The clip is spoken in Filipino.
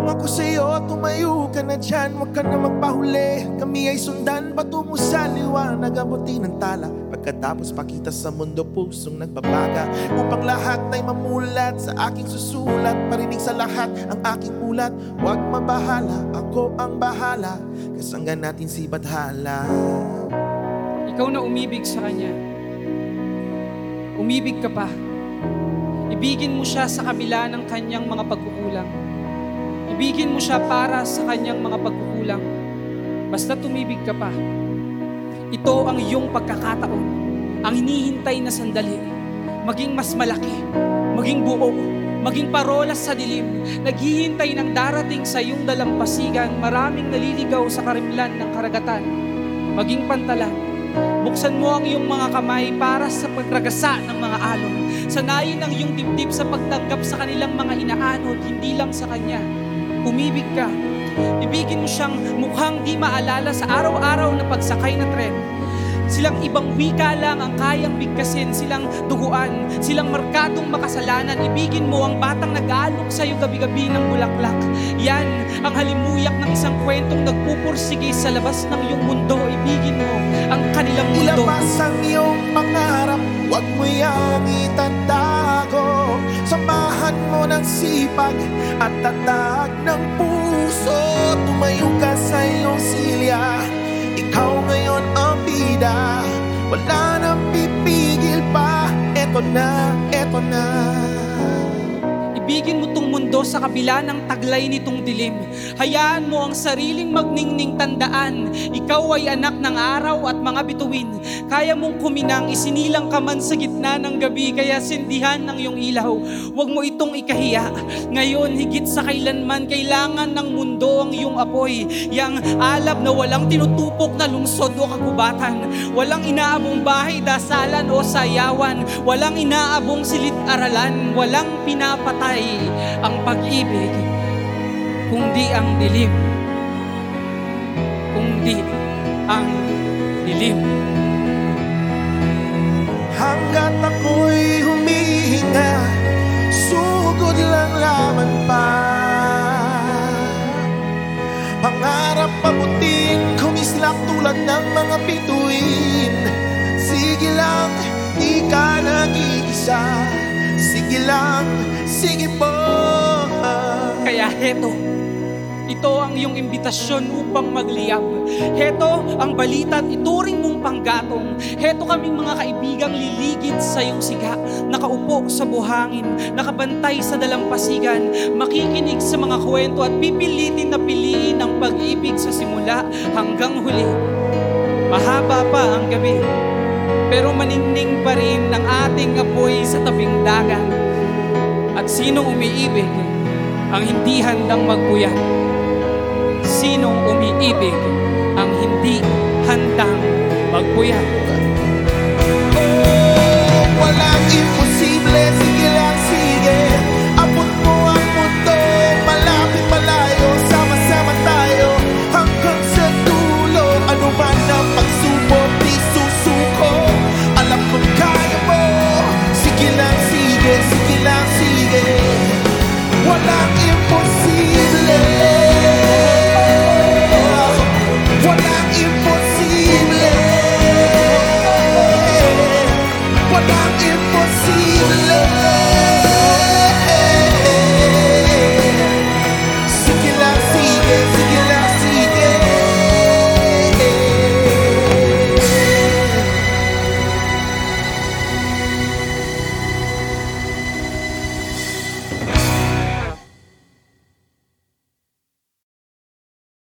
Kung ako sa'yo, tumayo ka na dyan. Huwag ka na magpahuli. Kami ay sundan patungo sa liwanag, abutin ng tala. Pagkatapos pakita sa mundo pusong nagbabaga, upang lahat ay mamulat sa aking susulat. Parinig sa lahat ang aking ulat. Huwag mabahala, ako ang bahala. Kasanggan natin si Badhala. Ikaw na umibig sa Kanya. Umibig ka pa. Ibigin mo siya sa kabila ng Kanyang mga pagkukulang. Ibigin mo siya para sa Kanyang mga pagkukulang. Basta tumibig ka pa. Ito ang iyong pagkakataon. Ang hinihintay na sandali. Maging mas malaki. Maging buo. Maging parolas sa dilim. Naghihintay ng darating sa iyong dalampasigan. Maraming naliligaw sa karimlan ng karagatan. Maging pantalan. Buksan mo ang iyong mga kamay para sa pagragasa ng mga alon. Sanayin ang iyong dibdib sa pagtanggap sa kanilang mga inaanod, hindi lang sa Kanya. Umibig ka. Ibigin mo siyang mukhang di maalala sa araw-araw na pagsakay na tren. Silang ibang wika lang ang kayang bigkasin, silang duguan, silang markadong makasalanan. Ibigin mo ang batang nag-aalok sa'yo gabi-gabi ng bulaklak. Yan ang halimuyak ng isang kwentong nagpupursige sa labas ng iyong mundo. Ibigin mo ang kanilang mundo. Ilabas ang iyong pangarap, huwag mo yang itatago. Samahan mo ng sipag at tatag ng puso. Tumayo ka sa iyong silya, ikaw ngayon ang bida. Wala nang pipigil pa, eto na, eto na. Ibigin mo tong mundo sa kabila ng taglay nitong dilim. Hayaan mo ang sariling magningning tandaan. Ikaw ay anak ng araw at mga bituin. Kaya mong kuminang, isinilang ka man sa gitna ng gabi. Kaya sindihan ng iyong ilaw. Huwag mo itong ikahiya. Ngayon, higit sa kailanman, kailangan ng mundo ang iyong apoy. Yang alab na walang tinutupok na lungsod o kagubatan. Walang inaabong bahay, dasalan o sayawan. Walang inaabong silit-aralan. Walang pinapatay ang pag-ibig, kundi ang dilim. Kundi ang dilim. Hanggat ako'y humihinga, sugod lang laman pa. Pangarap pabuting, kumislap tulad ng mga bituin. Sige lang, di ka nag-iisa. Sige lang, sige po. Kaya heto, ito ang iyong imbitasyon upang magliyab. Heto ang balita at ituring mong panggatong. Heto kaming mga kaibigang liligid sa iyong siga. Nakaupo sa buhangin, nakabantay sa dalampasigan, makikinig sa mga kwento at pipilitin na piliin ang pag-ibig sa simula hanggang huli. Mahaba pa ang gabi, pero maningning pa rin ang ating apoy sa tabing dagat. At sinong umiibig ang hindi handang magpuyat? Sinong umiibig ang hindi handang magpuyat? Oh, walang imposible